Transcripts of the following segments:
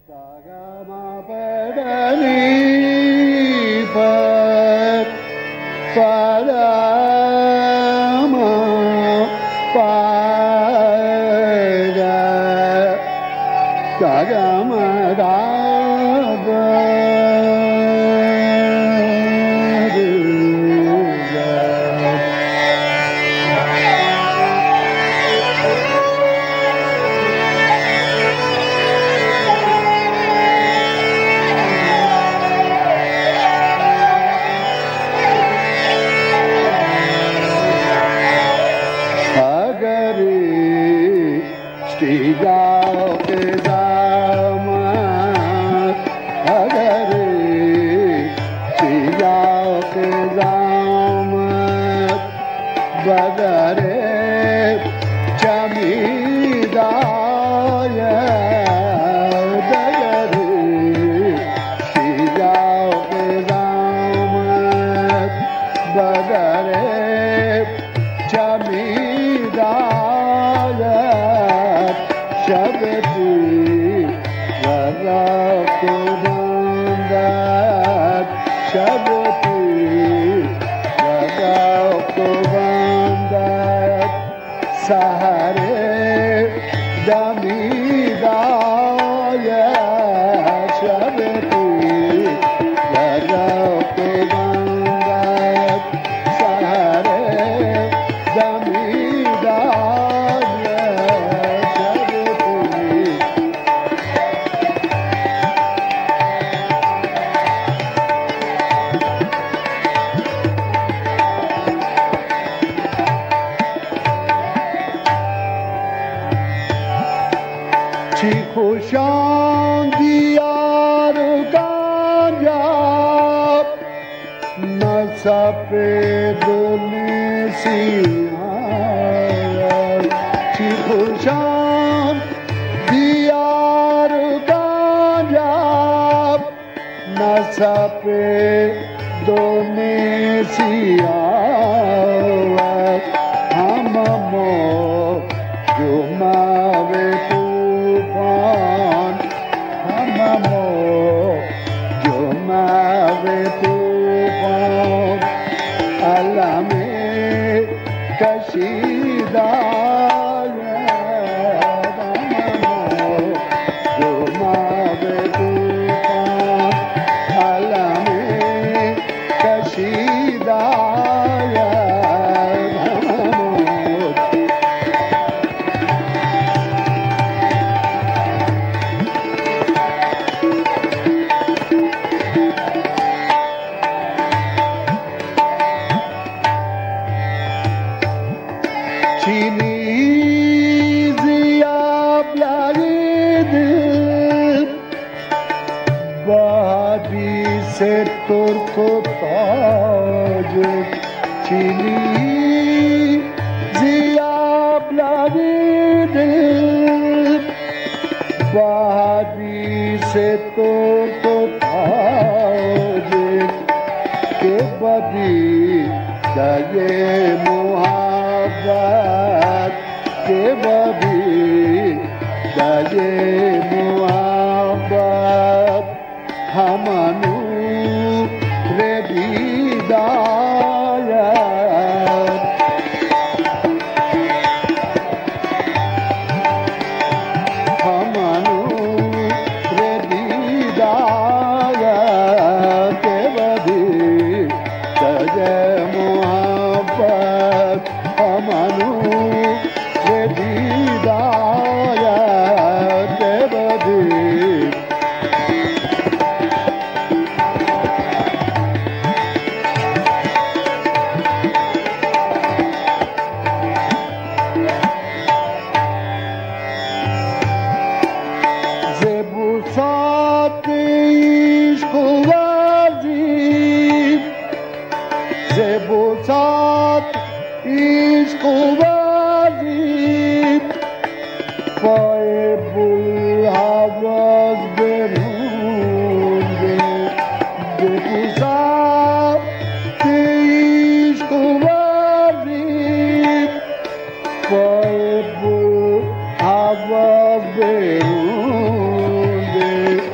Beirunde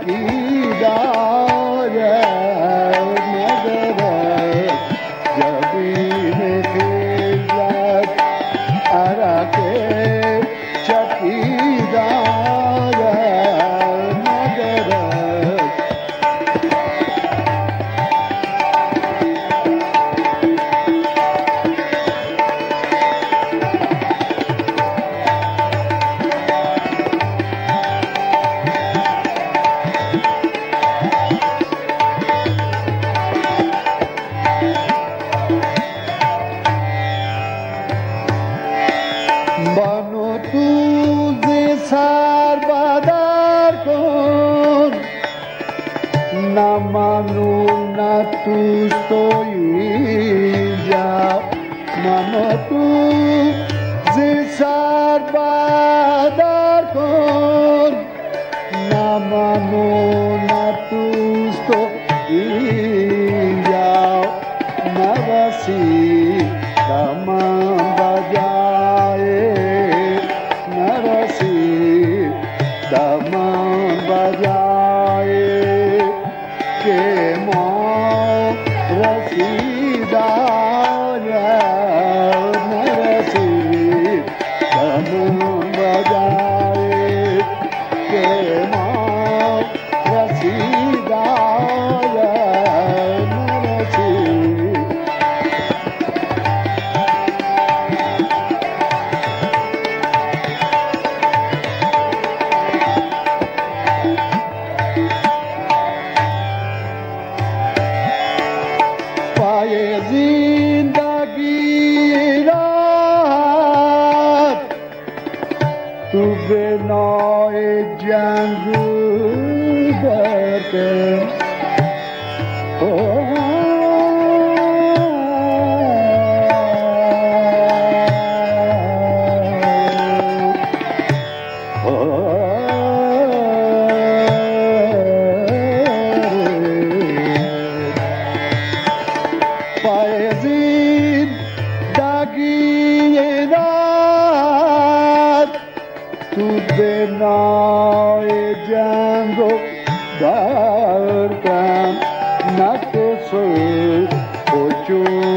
دارد ندارد جبین خیزد عرق چکی دارد ندارد منو تو ز سر بدر کن نه منو نه تو اینجا منو تو ز سر بدر کن نه منو نه تو اینجا نرسی دمان بجائے نرسی دمان بجائے کہ ماں رسیدہ نرسی دمان بجائے کہ ماں رسیدہ نرسی پائے زندگی رات تو بنائے جنگ برتے پائے زندگی رات تو بنائے جنگ برکن نہ کسی پوچھوں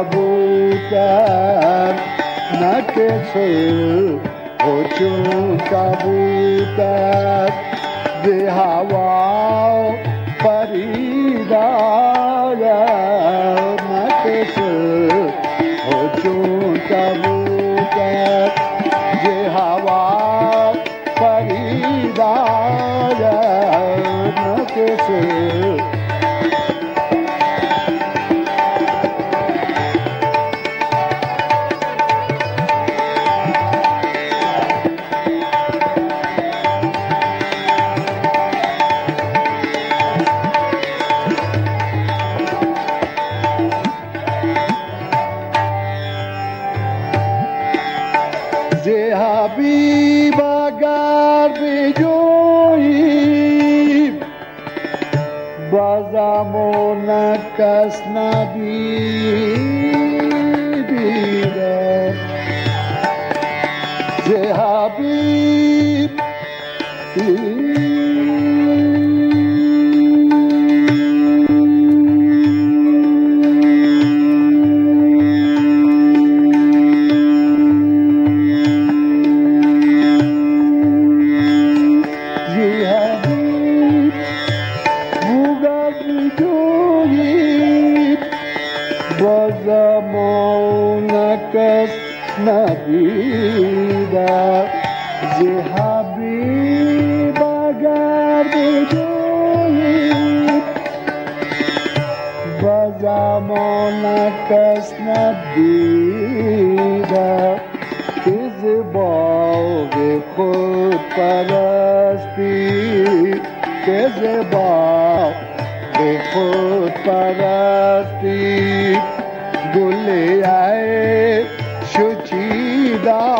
کبوتر نہ کسی پوچھوں کبوتر بے ہوا پریدہ نہ کسی پوچھوں کبوتر بے ہوا پریدہ نہ کسی ز حبیب اگر بجویی بازم و نکس ندیده ز حبیب بازمانکس ندیده ز حبیب اگر بجویی بازمانکس ندیده که ز باغ خود پرستی که ز باغ خود پرستی گل شوچی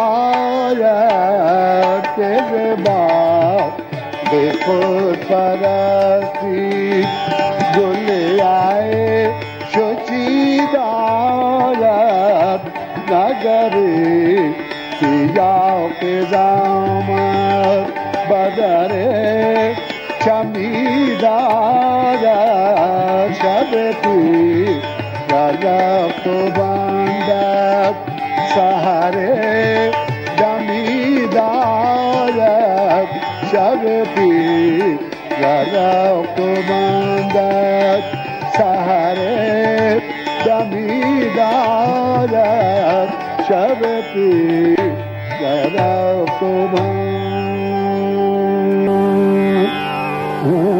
دارد که ز باغ خود پرستی گل شوچی دارد نگری سیاه که زامد بدر जमीदार शब पीर रफ्त बंदर सहारे जमीदार शब पीर रफ्त बंदर सहारे जमीदार शब पीर रफ्त बंदर